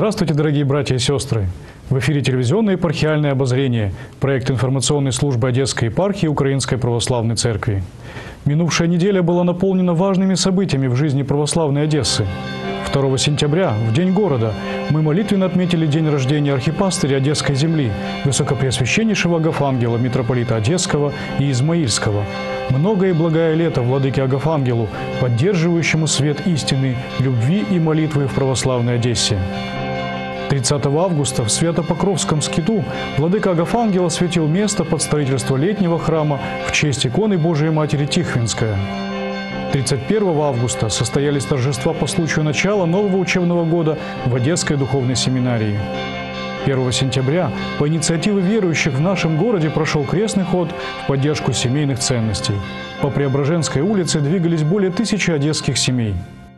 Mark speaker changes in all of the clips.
Speaker 1: Здравствуйте, дорогие братья и сестры! В эфире телевизионное епархиальное обозрение, проект информационной службы Одесской епархии Украинской Православной Церкви. Минувшая неделя была наполнена важными событиями в жизни православной Одессы. 2 сентября, в День города, мы молитвенно отметили день рождения архипастыря Одесской земли, высокопреосвященнейшего Агафангела, митрополита Одесского и Измаильского. Многое и благое лето владыке Агафангелу, поддерживающему свет истины, любви и молитвы в православной Одессе. 30 августа в Свято-Покровском скиту владыка Агафангел осветил место под строительство летнего храма в честь иконы Божией Матери Тихвинская. 31 августа состоялись торжества по случаю начала нового учебного года в Одесской духовной семинарии. 1 сентября по инициативе верующих в нашем городе прошел крестный ход в поддержку семейных ценностей. По Преображенской улице двигались более 1000 одесских семей.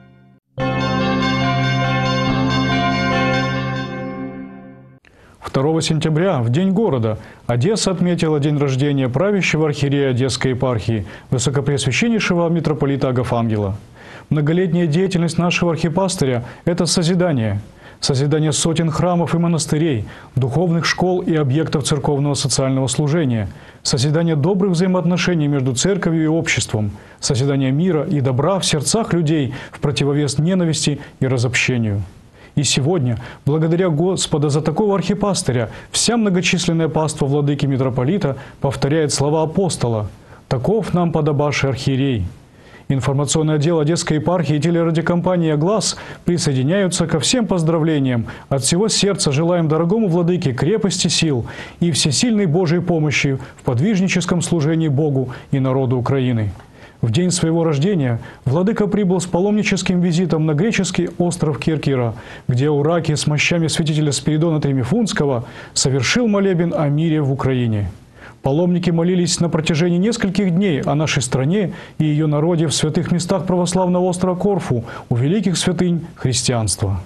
Speaker 1: «2 сентября, в День города, Одесса отметила день рождения правящего архиерея Одесской епархии, высокопреосвященнейшего митрополита Агафангела. Многолетняя деятельность нашего архипастыря – это созидание. Созидание сотен храмов и монастырей, духовных школ и объектов церковного социального служения, созидание добрых взаимоотношений между церковью и обществом, созидание мира и добра в сердцах людей в противовес ненависти и разобщению. И сегодня, благодаря Господа за такого архипастыря, вся многочисленная паства владыки митрополита повторяет слова апостола: «Таков нам подобавший архиерей». Информационный отдел Одесской епархии и телерадиокомпания «Глас» присоединяются ко всем поздравлениям. От всего сердца желаем дорогому владыке крепости сил и всесильной Божьей помощи в подвижническом служении Богу и народу Украины. В день своего рождения владыка прибыл с паломническим визитом на греческий остров Киркира, где у раки с мощами святителя Спиридона Тремифунского совершил молебен о мире в Украине. Паломники молились на протяжении нескольких дней о нашей стране и ее народе в святых местах православного острова Корфу, у великих святынь христианства.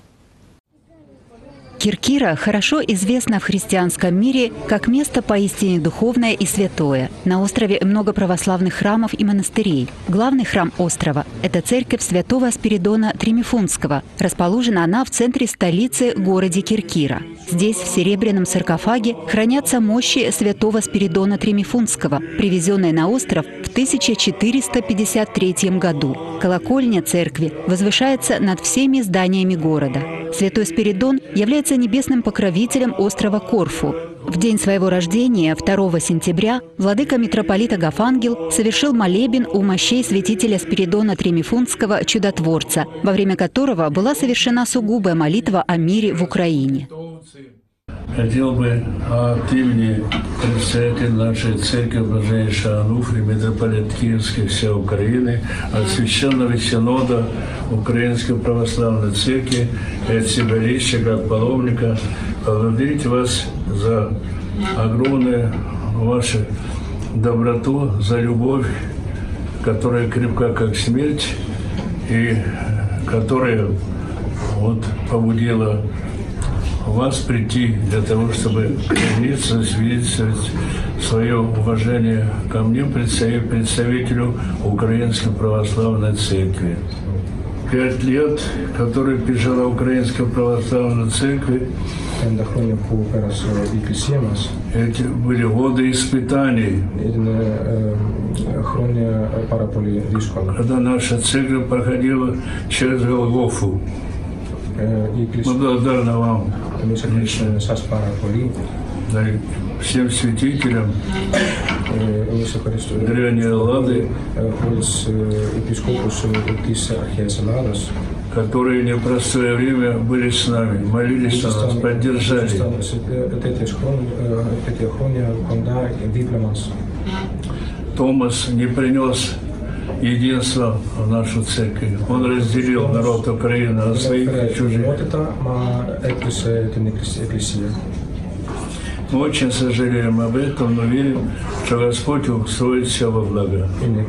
Speaker 2: Киркира хорошо известна в христианском мире как место поистине духовное и святое. На острове много православных храмов и монастырей. Главный храм острова – это церковь святого Спиридона Тремифунского. Расположена она в центре столицы, городе Киркира. Здесь, в серебряном саркофаге, хранятся мощи святого Спиридона Тремифунского, привезенные на остров в 1453 году. Колокольня церкви возвышается над всеми зданиями города. Святой Спиридон является небесным покровителем острова Корфу. В день своего рождения, 2 сентября, владыка митрополит Агафангел совершил молебен у мощей святителя Спиридона Тремифунского чудотворца, во время которого была совершена сугубая молитва о мире в Украине.
Speaker 3: Хотел бы от имени председателя нашей церкви, блаженнейшего Ануфрия, митрополит Киевской всей Украины, от Священного Синода Украинской Православной Церкви и от себя лично, как паломника, поблагодарить вас за огромную вашу доброту, за любовь, которая крепка, как смерть, и которая побудила вас прийти для того, чтобы жениться, свидетельствовать свое уважение ко мне, представителю Украинской Православной Церкви. 5 лет, которые пережила Украинская Православная Церковь, эти были годы испытаний, когда наша церковь проходила через Голгофу. Мы благодарны вам, всем святителям древней Эллады, которые в непростое время были с нами, молились о нас, поддержали. Томас не принес единство в нашу церковь. Он разделил народ Украины на своих и чужих. Мы очень сожалеем об этом, но верим, что Господь устроит все во благо.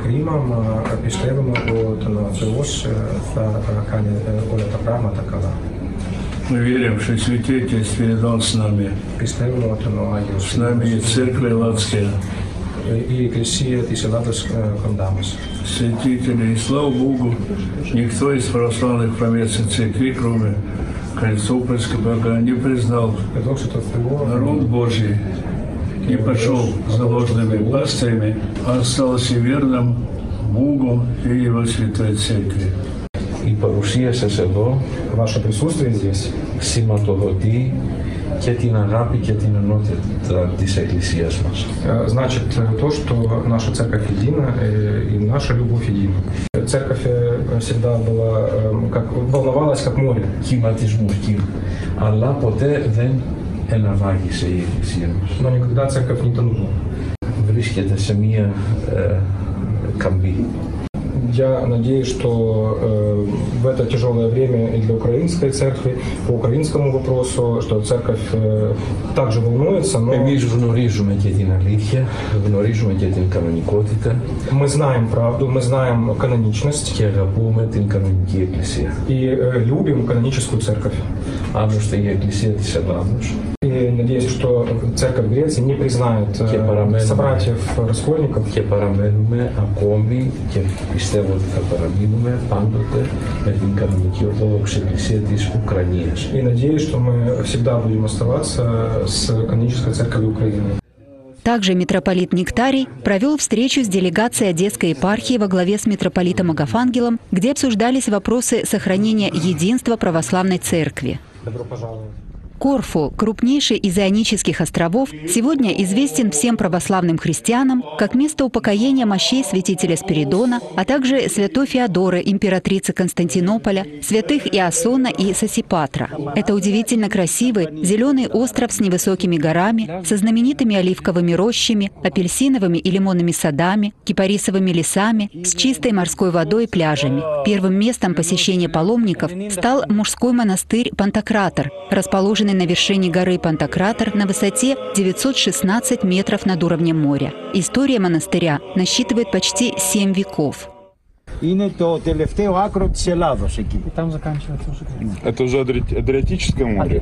Speaker 3: Мы верим, что святитель Спиридон с нами. С нами и церковь Элладская.
Speaker 4: и Εκκλησία της Ελλάδος κοντάμας.
Speaker 3: Святители, и слава Богу, никто из православных поместных церквей, кроме Кольцо-Польское, пока не признал народ Божий, не пошел за ложными пастырями, а остался верным Богу и Его Святой Церкви.
Speaker 5: Η παρουσία σας εδώ,
Speaker 4: Ваше присутствие здесь
Speaker 5: σηματοδοτεί και την αγάπη και την ενότητα της Εκκλησίας μας.
Speaker 4: значит то, что наша церковь едина и наша любовь едина. Церковь всегда была, как, волновалась как море.
Speaker 5: Κυματισμούς κύριο. Αλλά ποτέ δεν εναβάγησε η Εκκλησία μας.
Speaker 4: Но никогда церковь не тонула.
Speaker 5: Βρίσκεται σε μία καμπή.
Speaker 4: Я надеюсь, что в это тяжелое время и для украинской церкви, по украинскому вопросу, что церковь также волнуется, но
Speaker 5: Εμείς γνωρίζουμε και την αλήθεια, γνωρίζουμε και την κανονικότητα
Speaker 4: мы знаем правду, мы знаем каноничность
Speaker 5: και αγαπούμε την κανονική Εκκλησία.
Speaker 4: и любим каноническую церковь.
Speaker 5: Άλλωστε η Εκκλησία της Ελλάδος
Speaker 4: И надеюсь, что церковь Греции не признает собратьев-раскольников.
Speaker 5: και παραμένουμε ακόμη και πιστεύω ότι θα παραμείνουμε πάντοτε με την κανονική Ορθόδοξη Εκκλησία της Ουκρανίας.
Speaker 4: И надеюсь, что мы всегда будем оставаться с канонической церковью Украины.
Speaker 2: Также митрополит Нектарий провел встречу с делегацией Одесской епархии во главе с митрополитом Агафангелом, где обсуждались вопросы сохранения единства православной церкви.
Speaker 4: Добро пожаловать.
Speaker 2: Корфу, крупнейший из Ионических островов, сегодня известен всем православным христианам как место упокоения мощей святителя Спиридона, а также святой Феодоры, императрицы Константинополя, святых Иосона и Сосипатра. Это удивительно красивый зеленый остров с невысокими горами, со знаменитыми оливковыми рощами, апельсиновыми и лимонными садами, кипарисовыми лесами, с чистой морской водой и пляжами. Первым местом посещения паломников стал мужской монастырь Пантократор, расположенный на вершине горы Пантократор на высоте 916 метров над уровнем моря. История монастыря насчитывает почти 7 веков.
Speaker 6: Είναι το τελευταίο άκρο της Ελλάδος εκεί.
Speaker 7: Там заканчивается уже.
Speaker 8: Это уже Адриатическое море?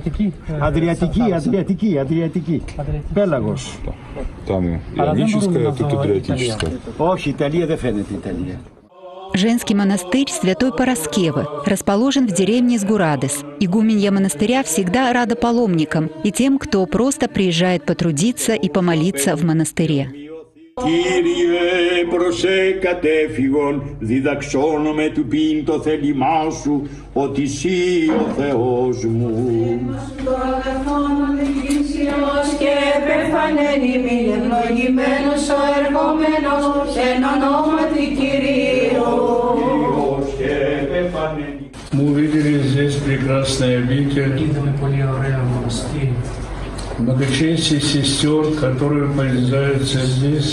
Speaker 6: Αδριατική. Πέλαγος.
Speaker 8: Там Ионическое, а тут Адриатическое.
Speaker 6: Όχι, Ιταλία δεν φαίνεται Ιταλία.
Speaker 2: Женский монастырь Святой Параскевы расположен в деревне Сгурадес. Игуменья монастыря всегда рада паломникам и тем, кто просто приезжает потрудиться и помолиться в монастыре.
Speaker 9: Κύριε προσέ κατέφυγον, διδαξώνομαι του πίν το θέλημά σου, ότι εσύ ο Θεός μου.
Speaker 10: Και επεφανέν ημίν ευλογημένος ο ερχόμενος, εν ονόματι Κυρίου.
Speaker 3: Мы увидели здесь прекрасный обитель, многочестие сестер, которые полезаются здесь,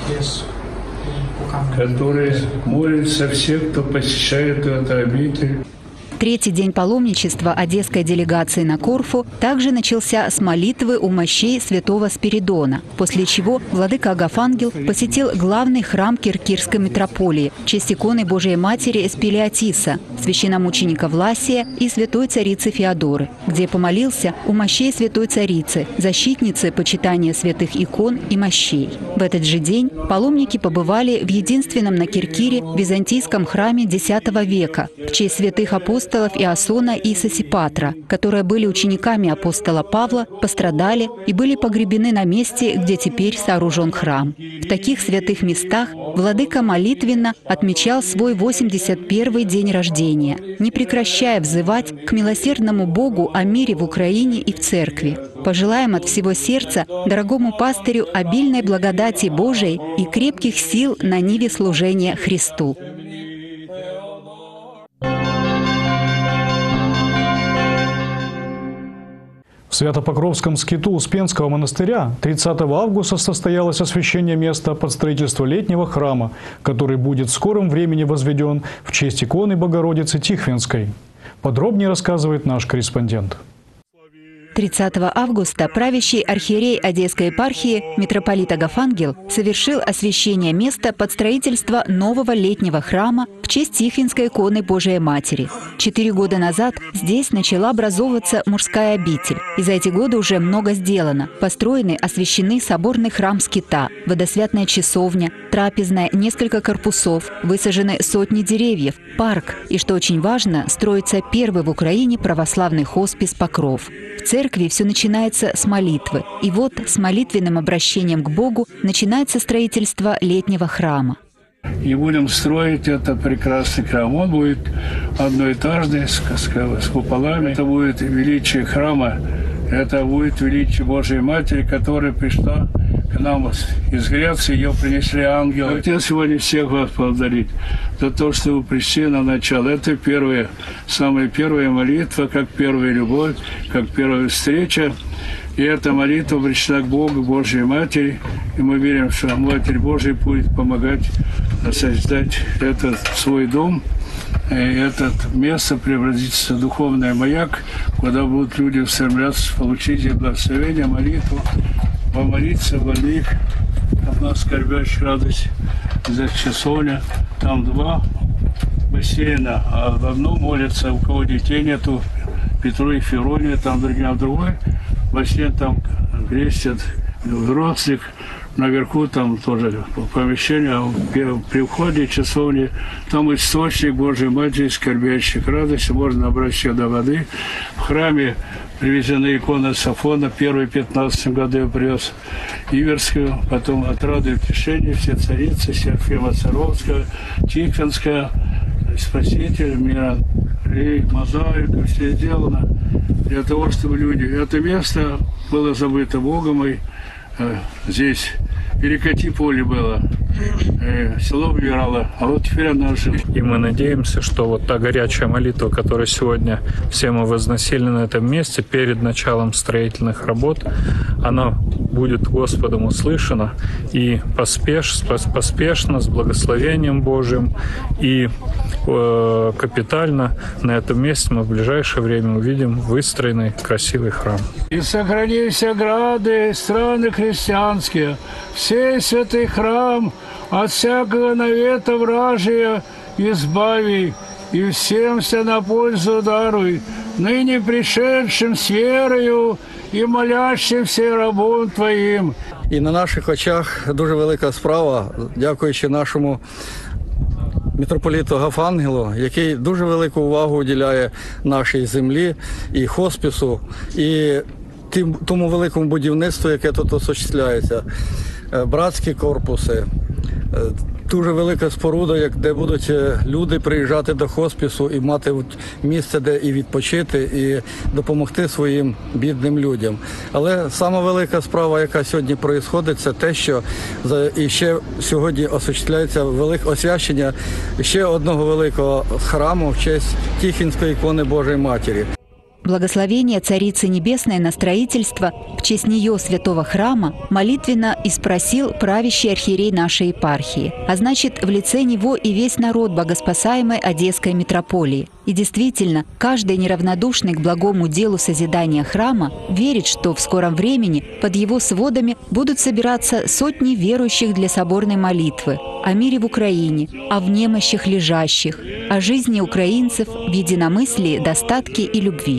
Speaker 3: которые молятся всех, кто посещает эту обитель.
Speaker 2: Третий день паломничества одесской делегации на Корфу также начался с молитвы у мощей святого Спиридона, после чего владыка Агафангел посетил главный храм Киркирской митрополии в честь иконы Божией Матери Спилиатиса, священномученика Власия и святой царицы Феодоры, где помолился у мощей святой царицы, защитницы почитания святых икон и мощей. В этот же день паломники побывали в единственном на Киркире византийском храме X века в честь святых апостолов Иосона и Сосипатра, которые были учениками апостола Павла, пострадали и были погребены на месте, где теперь сооружен храм. В таких святых местах владыка молитвенно отмечал свой 81-й день рождения, не прекращая взывать к милосердному Богу о мире в Украине и в Церкви. Пожелаем от всего сердца дорогому пастырю обильной благодати Божией и крепких сил на ниве служения Христу.
Speaker 1: В Свято-Покровском скиту Успенского монастыря 30 августа состоялось освящение места под строительство летнего храма, который будет в скором времени возведен в честь иконы Богородицы Тихвинской. Подробнее рассказывает наш корреспондент.
Speaker 2: 30 августа правящий архиерей Одесской епархии митрополит Агафангел совершил освящение места под строительство нового летнего храма в честь Тихвинской иконы Божией Матери. 4 года назад здесь начала образовываться мужская обитель. И за эти годы уже много сделано. Построены, освящены соборный храм скита, водосвятная часовня, трапезная, несколько корпусов, высажены сотни деревьев, парк. И, что очень важно, строится первый в Украине православный хоспис «Покров». В церкви все начинается с молитвы. И вот с молитвенным обращением к Богу начинается строительство летнего храма.
Speaker 3: И будем строить этот прекрасный храм. Он будет одноэтажный, с куполами. Это будет величие храма. Это будет величие Божьей Матери, которая пришла к нам из Греции. Ее принесли ангелы. Хотел сегодня всех вас поблагодарить за то, что вы пришли на начало. Это первая, самая первая молитва, как первая любовь, как первая встреча. И эта молитва пришла к Богу, к Божьей Матери. И мы верим, что Матерь Божия будет помогать создать этот свой дом. И это место превратится в духовный маяк, куда будут люди устремляться, получить благословение, молитву, помолиться больных, от нас скорбящих радость за часовня. Там 2 бассейна, а в одном молятся, у кого детей нету, Петру и Ферония, там другие, а в другой бассейн там крестят взрослых. Наверху там тоже помещение, при входе часовни, там источник Божьей Матери, скорбящих радости, можно обращаться до воды. В храме привезена икона Сафона, первый в 15 году я привез Иверскую, потом «Отрады и утешения», все царицы, Серафима Царовская, Тихвинская, Спаситель, мира, мозаика, все сделано для того, чтобы люди... Это место было забыто Богом, и здесь перекати поле было, село умирало, а вот теперь она жива.
Speaker 7: И мы надеемся, что вот та горячая молитва, которую сегодня все мы возносили на этом месте перед началом строительных работ, она будет Господом услышана и поспешно, с благословением Божьим и капитально на этом месте мы в ближайшее время увидим выстроенный красивый храм.
Speaker 3: И сохрани все грады, страны христианские, сей святый храм от всякого навета вражия избави, и всем все на пользу даруй, ныне пришедшим с верою і молящимся рабом Твоїм.
Speaker 11: І на наших очах дуже велика справа, дякуючи нашому митрополіту Гафангелу, який дуже велику увагу уділяє нашій землі і хоспісу, і тому великому будівництву, яке тут осуществляється. Братські корпуси, дуже велика споруда, де будуть люди приїжджати до хоспісу і мати місце, де і відпочити, і допомогти своїм бідним людям. Але сама велика справа, яка сьогодні відбувається, це те, що і ще сьогодні осуществляється освящення ще одного великого храму в честь Тихвинської ікони Божої Матері.
Speaker 2: Благословение Царицы Небесной на строительство в честь нее святого храма молитвенно и спросил правящий архиерей нашей епархии, а значит, в лице него и весь народ богоспасаемой Одесской митрополии. И действительно, каждый неравнодушный к благому делу созидания храма верит, что в скором времени под его сводами будут собираться сотни верующих для соборной молитвы о мире в Украине, о немощах лежащих, о жизни украинцев в единомыслии, достатке и любви.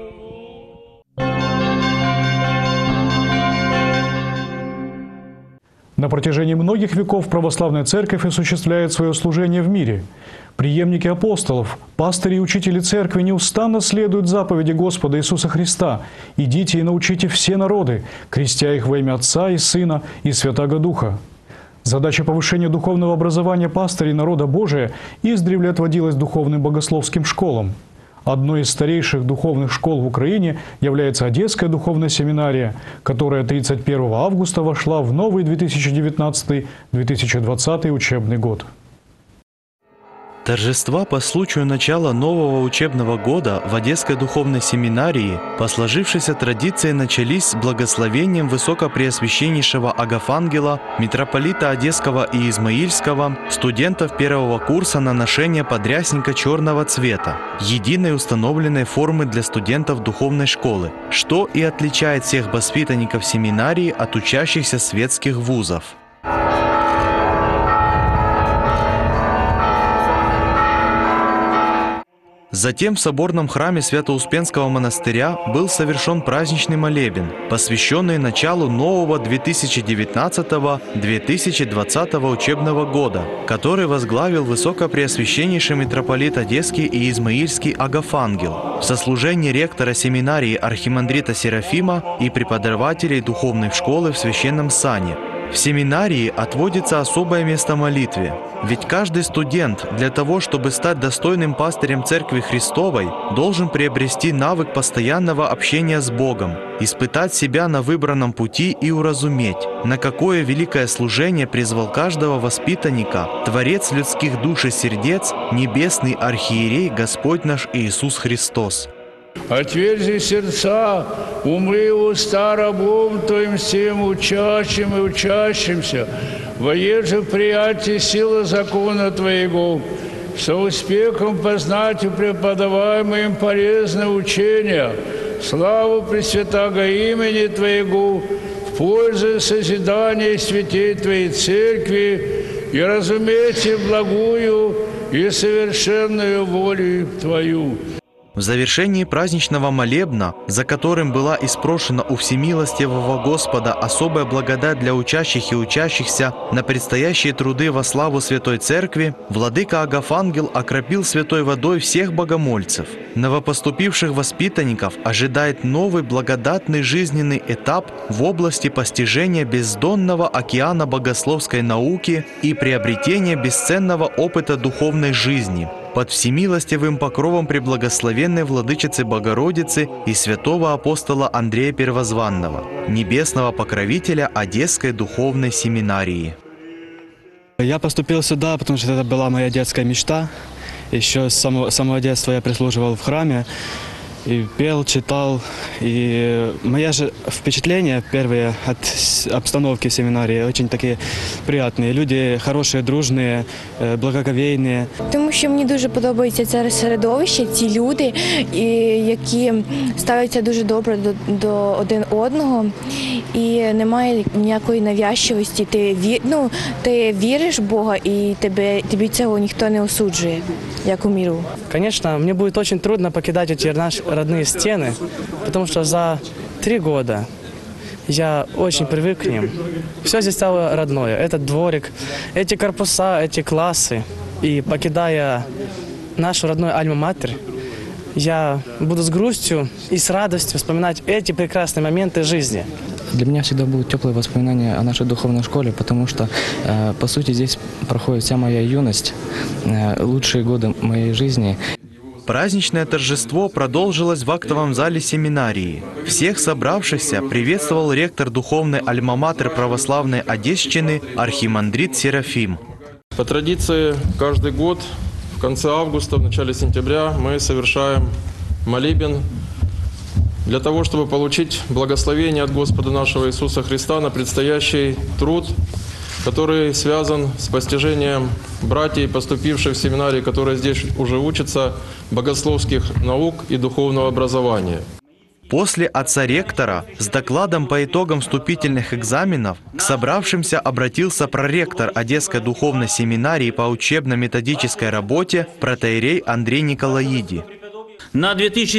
Speaker 1: На протяжении многих веков православная церковь осуществляет свое служение в мире. Преемники апостолов, пастыри и учители церкви неустанно следуют заповеди Господа Иисуса Христа: «Идите и научите все народы, крестя их во имя Отца и Сына и Святаго Духа». Задача повышения духовного образования пастырей народа Божия издревле отводилась духовным богословским школам. Одной из старейших духовных школ в Украине является Одесская духовная семинария, которая 31 августа вошла в новый 2019-2020 учебный год.
Speaker 12: Торжества по случаю начала нового учебного года в Одесской духовной семинарии по сложившейся традиции начались с благословением Высокопреосвященнейшего Агафангела, митрополита Одесского и Измаильского, студентов первого курса на ношение подрясника черного цвета, единой установленной формы для студентов духовной школы, что и отличает всех воспитанников семинарии от учащихся светских вузов. Затем в соборном храме Свято-Успенского монастыря был совершен праздничный молебен, посвященный началу нового 2019-2020 учебного года, который возглавил Высокопреосвященнейший митрополит Одесский и Измаильский Агафангел в сослужении ректора семинарии архимандрита Серафима и преподавателей духовной школы в священном сане. В семинарии отводится особое место молитве, ведь каждый студент для того, чтобы стать достойным пастырем Церкви Христовой, должен приобрести навык постоянного общения с Богом, испытать себя на выбранном пути и уразуметь, на какое великое служение призвал каждого воспитанника Творец людских душ и сердец, Небесный Архиерей Господь наш Иисус Христос.
Speaker 3: Отверзи сердца, умы и уста рабом Твоим всем учащим и учащимся, воеже приятие силы закона Твоего, со успехом познать и преподаваемое им полезное учение, славу Пресвятаго имени Твоего, в пользу созидания святей Твоей Церкви и разумейте благую и совершенную волю Твою.
Speaker 12: В завершении праздничного молебна, за которым была испрошена у всемилостивого Господа особая благодать для учащих и учащихся на предстоящие труды во славу Святой Церкви, владыка Агафангел окропил святой водой всех богомольцев. Новопоступивших воспитанников ожидает новый благодатный жизненный этап в области постижения бездонного океана богословской науки и приобретения бесценного опыта духовной жизни под всемилостивым покровом Преблагословенной Владычицы Богородицы и святого апостола Андрея Первозванного, небесного покровителя Одесской духовной семинарии.
Speaker 13: Я поступил сюда, потому что это была моя детская мечта. Еще с самого детства я прислуживал в храме и пел, читал. И мои же впечатления первые от обстановки семинарии очень такие приятные. Люди хороші, дружні, благоговійні.
Speaker 14: Тому що мені дуже подобається це середовище, ці люди, які ставляться дуже добре до один одного. І немає ніякої навязчивості. Ти віриш в Бога і тобі цього ніхто не осуджує, як у міру.
Speaker 15: Конечно, мне будет очень трудно покидать эти наши родные стены, потому что за 3 года я очень привык к ним. Все здесь стало родное. Этот дворик, эти корпуса, эти классы. И покидая нашу родную альма-матер, я буду с грустью и с радостью вспоминать эти прекрасные моменты жизни.
Speaker 16: Для меня всегда будут теплые воспоминания о нашей духовной школе, потому что, по сути, здесь проходит вся моя юность, лучшие годы моей жизни.
Speaker 12: Праздничное торжество продолжилось в актовом зале семинарии. Всех собравшихся приветствовал ректор духовной альма-матер православной Одесщины архимандрит Серафим.
Speaker 17: По традиции, каждый год в конце августа, в начале сентября мы совершаем молебен для того, чтобы получить благословение от Господа нашего Иисуса Христа на предстоящий труд, который связан с постижением братьев, поступивших в семинарии, которые здесь уже учатся, богословских наук и духовного образования.
Speaker 12: После отца-ректора с докладом по итогам вступительных экзаменов к собравшимся обратился проректор Одесской духовной семинарии по учебно-методической работе протоиерей Андрей Николаиди.
Speaker 18: На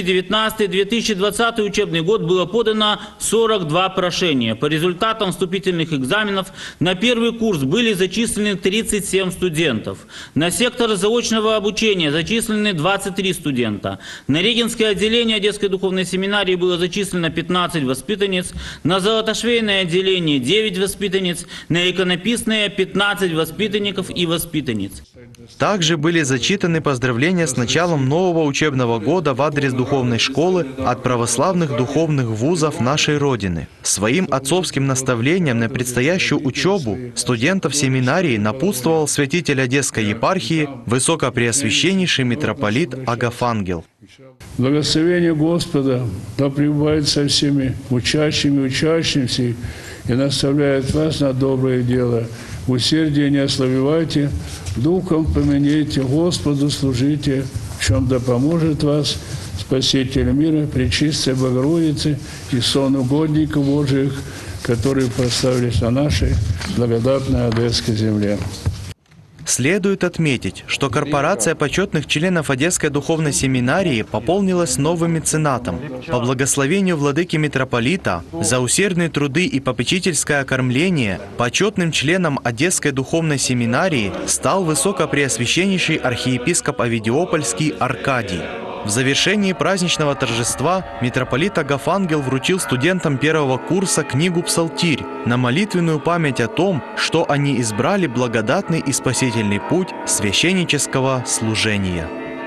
Speaker 18: 2019-2020 учебный год было подано 42 прошения. По результатам вступительных экзаменов на первый курс были зачислены 37 студентов. На сектор заочного обучения зачислены 23 студента. На регенское отделение Одесской духовной семинарии было зачислено 15 воспитанниц. На золотошвейное отделение 9 воспитанниц. На иконописное 15 воспитанников и воспитанниц.
Speaker 12: Также были зачитаны поздравления с началом нового учебного года в адрес духовной школы от православных духовных вузов нашей Родины. Своим отцовским наставлением на предстоящую учебу студентов семинарии напутствовал святитель Одесской епархии Высокопреосвященнейший митрополит Агафангел.
Speaker 3: Благословение Господа да пребывает со всеми учащими и учащимся и наставляет вас на доброе дело. Усердие не ослабевайте, духом поменяйте, Господу служите, в чем да поможет вас Спаситель мира, Пречистой Богородицы и сон угодников Божьих, которые прославились на нашей благодатной Одесской земле.
Speaker 12: Следует отметить, что корпорация почетных членов Одесской духовной семинарии пополнилась новым меценатом. По благословению владыки митрополита за усердные труды и попечительское окормление почетным членом Одесской духовной семинарии стал высокопреосвященнейший архиепископ Овидиопольский Аркадий. В завершении праздничного торжества митрополит Агафангел вручил студентам первого курса книгу «Псалтирь» на молитвенную память о том, что они избрали благодатный и спасительный путь священнического служения.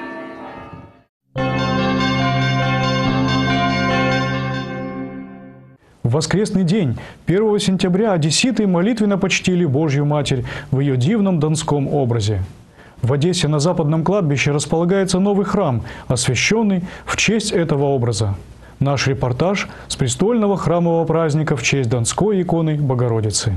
Speaker 1: В воскресный день, 1 сентября, одесситы молитвенно почтили Божью Матерь в ее дивном донском образе. В Одессе на Западном кладбище располагается новый храм, освященный в честь этого образа. Наш репортаж с престольного храмового праздника в честь Донской иконы Богородицы.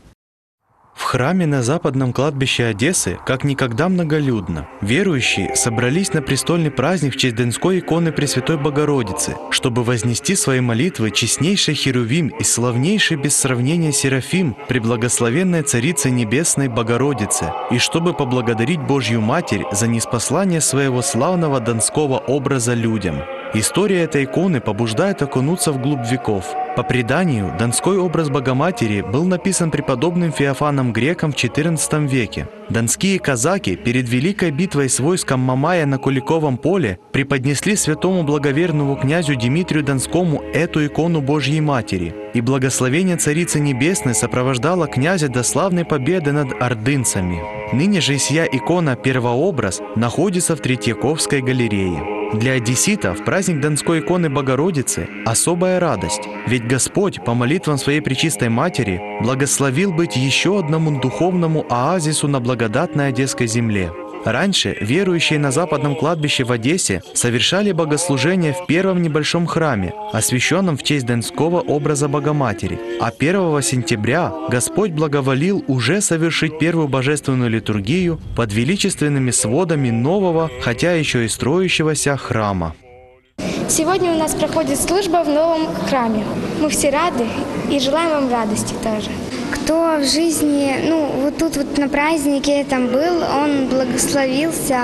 Speaker 12: В храме на Западном кладбище Одессы как никогда многолюдно. Верующие собрались на престольный праздник в честь Донской иконы Пресвятой Богородицы, чтобы вознести свои молитвы честнейшей Херувим и славнейшей без сравнения Серафим, преблагословенной Царице Небесной Богородице, и чтобы поблагодарить Божью Матерь за ниспослание своего славного донского образа людям. История этой иконы побуждает окунуться вглубь веков. По преданию, донской образ Богоматери был написан преподобным Феофаном Греком в XIV веке. Донские казаки перед великой битвой с войском Мамая на Куликовом поле преподнесли святому благоверному князю Дмитрию Донскому эту икону Божьей Матери, и благословение Царицы Небесной сопровождало князя до славной победы над ордынцами. Ныне же сия икона первообраз находится в Третьяковской галерее. Для одесситов праздник Донской иконы Богородицы – особая радость, ведь Господь по молитвам Своей Пречистой Матери благословил быть еще одному духовному оазису на благодатной Одесской земле. Раньше верующие на Западном кладбище в Одессе совершали богослужение в первом небольшом храме, освященном в честь донского образа Богоматери, а 1 сентября Господь благоволил уже совершить первую божественную литургию под величественными сводами нового, хотя еще и строящегося храма.
Speaker 19: Сегодня у нас проходит служба в новом храме. Мы все рады и желаем вам радости тоже.
Speaker 20: Кто в жизни, вот тут вот на празднике там был, он благословился,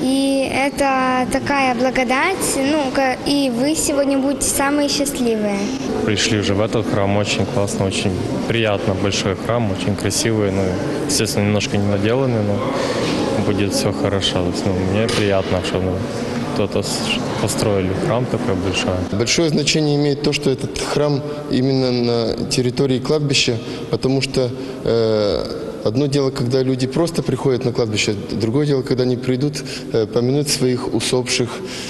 Speaker 20: и это такая благодать, и вы сегодня будете самые счастливые.
Speaker 21: Пришли уже в этот храм, очень классно, очень приятно, большой храм, очень красивый, естественно, немножко не наделанный, но будет все хорошо. Мне приятно, что кто-то построили храм такой большой.
Speaker 22: Большое значение имеет то, что этот храм именно на территории кладбища, потому что одно дело, когда люди просто приходят на кладбище, другое дело, когда они придут помянуть своих усопших.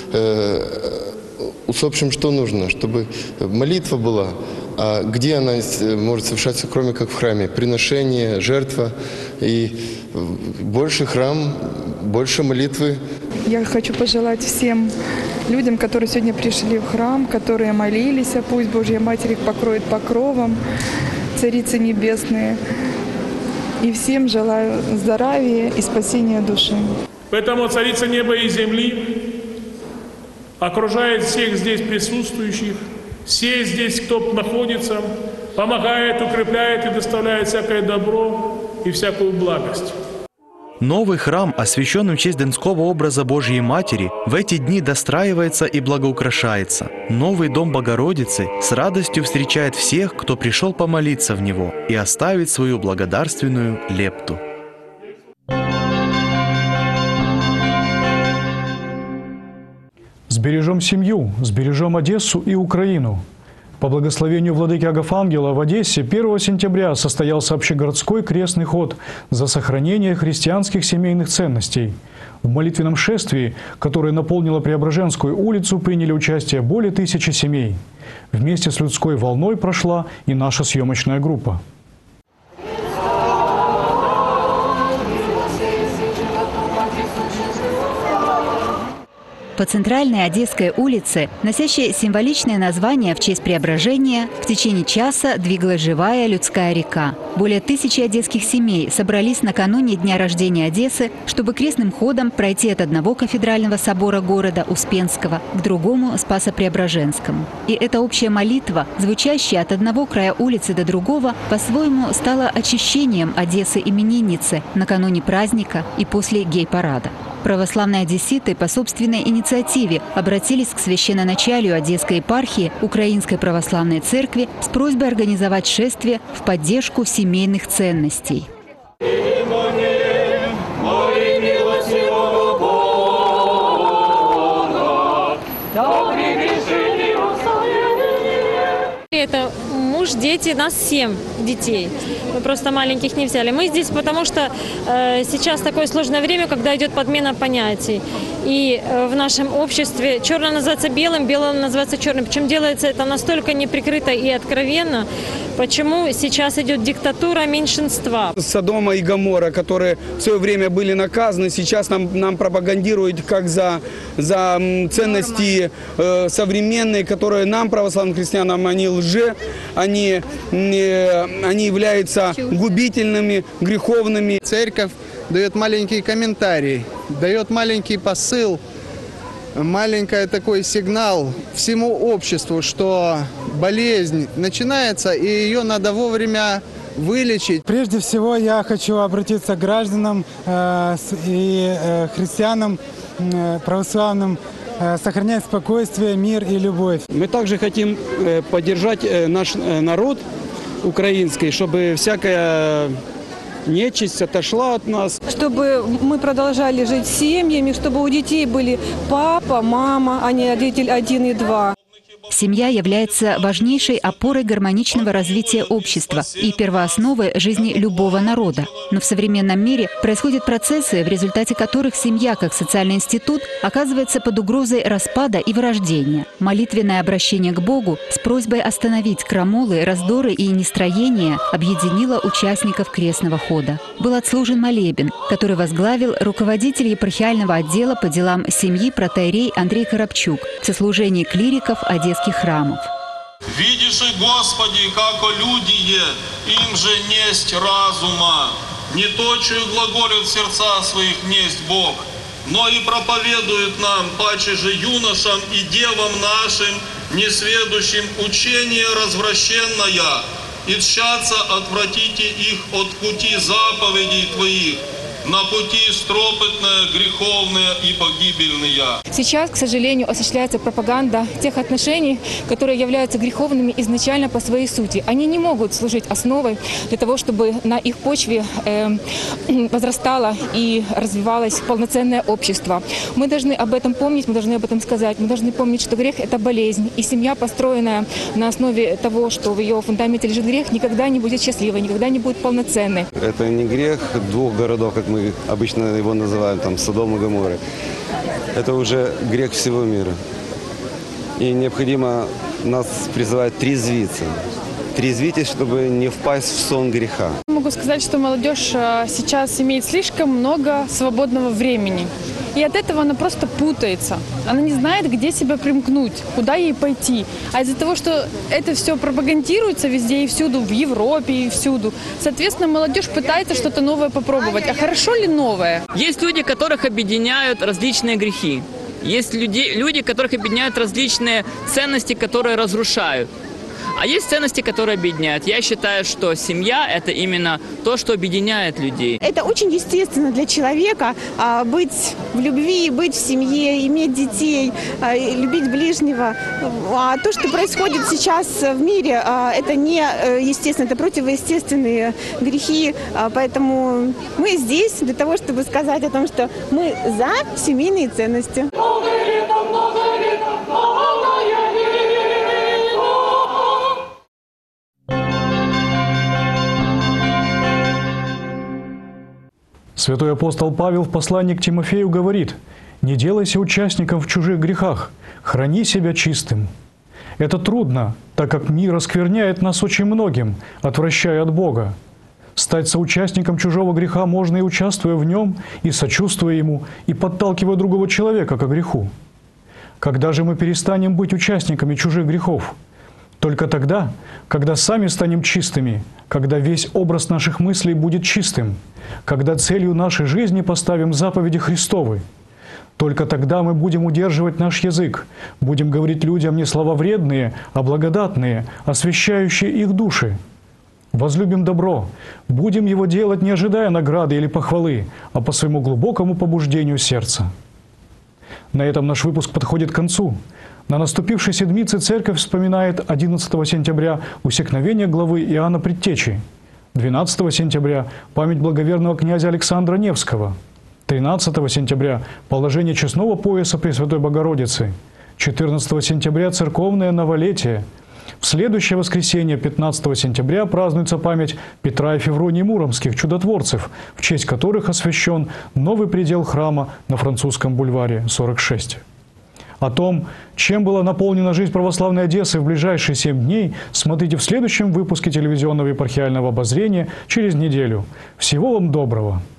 Speaker 22: Усопшим что нужно? Чтобы молитва была. А где она может совершаться, кроме как в храме? Приношение, жертва. И больше храм, больше молитвы.
Speaker 23: Я хочу пожелать всем людям, которые сегодня пришли в храм, которые молились, пусть Божья Матерь их покроет покровом, Царицы Небесные. И всем желаю здравия и спасения души.
Speaker 24: Поэтому Царица неба и земли окружает всех здесь присутствующих, все здесь, кто находится, помогает, укрепляет и доставляет всякое добро и всякую благость.
Speaker 12: Новый храм, освященный в честь Донского образа Божьей Матери, в эти дни достраивается и благоукрашается. Новый дом Богородицы с радостью встречает всех, кто пришел помолиться в него и оставить свою благодарственную лепту.
Speaker 1: Сбережем семью, сбережем Одессу и Украину. По благословению владыки Агафангела в Одессе 1 сентября состоялся общегородской крестный ход за сохранение христианских семейных ценностей. В молитвенном шествии, которое наполнило Преображенскую улицу, приняли участие более 1000 семей. Вместе с людской волной прошла и наша съемочная группа.
Speaker 2: По центральной Одесской улице, носящей символичное название в честь Преображения, в течение часа двигалась живая людская река. Более 1000 одесских семей собрались накануне дня рождения Одессы, чтобы крестным ходом пройти от одного кафедрального собора города Успенского к другому Спасо-Преображенскому. И эта общая молитва, звучащая от одного края улицы до другого, по-своему стала очищением Одессы именинницы накануне праздника и после гей-парада. Православные одесситы по собственной инициативе обратились к священноначалию Одесской епархии Украинской Православной Церкви с просьбой организовать шествие в поддержку семейных ценностей.
Speaker 4: Это муж, дети, нас 7 детей. Мы просто маленьких не взяли. Мы здесь, потому что сейчас такое сложное время, когда идет подмена понятий. И в нашем обществе черное называется белым, белым называется черным. Причем делается это настолько неприкрыто и откровенно. Почему сейчас идет диктатура меньшинства?
Speaker 5: Содома и Гоморра, которые в свое время были наказаны, сейчас нам пропагандируют как за ценности современные, которые нам, православным христианам, они лжи, они являются губительными, греховными.
Speaker 6: Церковь дает маленький комментарий, дает маленький посыл, маленький такой сигнал всему обществу, что болезнь начинается и ее надо вовремя вылечить.
Speaker 8: Прежде всего я хочу обратиться к гражданам и христианам православным, сохранять спокойствие, мир и любовь.
Speaker 5: Мы также хотим поддержать наш народ украинский, чтобы всякая нечисть отошла от нас.
Speaker 23: Чтобы мы продолжали жить семьями, чтобы у детей были папа, мама, а не родитель 1 и 2.
Speaker 2: Семья является важнейшей опорой гармоничного развития общества и первоосновой жизни любого народа. Но в современном мире происходят процессы, в результате которых семья, как социальный институт, оказывается под угрозой распада и вырождения. Молитвенное обращение к Богу с просьбой остановить крамолы, раздоры и нестроения объединило участников крестного хода. Был отслужен молебен, который возглавил руководитель епархиального отдела по делам семьи протоиерей Андрей Коробчук в сослужении клириков Одесских храмов.
Speaker 25: «Видишь, Господи, како люди, им же несть разума, не точую глаголят в сердца своих несть Бог, но и проповедует нам, паче же юношам и девам нашим, несведущим учение развращенное, и тщаться отвратите их от пути заповедей Твоих, на пути стропытное, греховное и погибельное».
Speaker 26: Сейчас, к сожалению, осуществляется пропаганда тех отношений, которые являются греховными изначально по своей сути. Они не могут служить основой для того, чтобы на их почве возрастало и развивалось полноценное общество. Мы должны об этом помнить, мы должны об этом сказать. Мы должны помнить, что грех – это болезнь. И семья, построенная на основе того, что в ее фундаменте лежит грех, никогда не будет счастливой, никогда не будет полноценной.
Speaker 27: Это не грех двух городов, как мы обычно его называем, там, Содом и Гоморра. Это уже грех всего мира. И необходимо нас призывать трезвиться. Трезвитесь, чтобы не впасть в сон греха.
Speaker 23: Могу сказать, что молодежь сейчас имеет слишком много свободного времени. И от этого она просто путается. Она не знает, где себя примкнуть, куда ей пойти. А из-за того, что это все пропагандируется везде и всюду, в Европе и всюду, соответственно, молодежь пытается что-то новое попробовать. А хорошо ли новое?
Speaker 28: Есть люди, которых объединяют различные грехи. Есть люди, которых объединяют различные ценности, которые разрушают. А есть ценности, которые объединяют. Я считаю, что семья – это именно то, что объединяет людей.
Speaker 29: Это очень естественно для человека быть в любви, быть в семье, иметь детей, любить ближнего. А то, что происходит сейчас в мире, это не естественно, это противоестественные грехи. Поэтому мы здесь для того, чтобы сказать о том, что мы за семейные ценности.
Speaker 1: Святой апостол Павел в послании к Тимофею говорит: «Не делайся участником в чужих грехах, храни себя чистым». Это трудно, так как мир оскверняет нас очень многим, отвращая от Бога. Стать соучастником чужого греха можно и участвуя в нем, и сочувствуя ему, и подталкивая другого человека к греху. Когда же мы перестанем быть участниками чужих грехов? Только тогда, когда сами станем чистыми, когда весь образ наших мыслей будет чистым, когда целью нашей жизни поставим заповеди Христовы. Только тогда мы будем удерживать наш язык, будем говорить людям не слова вредные, а благодатные, освящающие их души. Возлюбим добро, будем его делать, не ожидая награды или похвалы, а по своему глубокому побуждению сердца. На этом наш выпуск подходит к концу. На наступившей седмице Церковь вспоминает 11 сентября усекновение главы Иоанна Предтечи, 12 сентября – память благоверного князя Александра Невского, 13 сентября – положение честного пояса Пресвятой Богородицы, 14 сентября – церковное новолетие. В следующее воскресенье, 15 сентября, празднуется память Петра и Февронии Муромских, чудотворцев, в честь которых освящен новый предел храма на Французском бульваре 46. О том, чем была наполнена жизнь православной Одессы в ближайшие 7 дней, смотрите в следующем выпуске телевизионного епархиального обозрения через неделю. Всего вам доброго!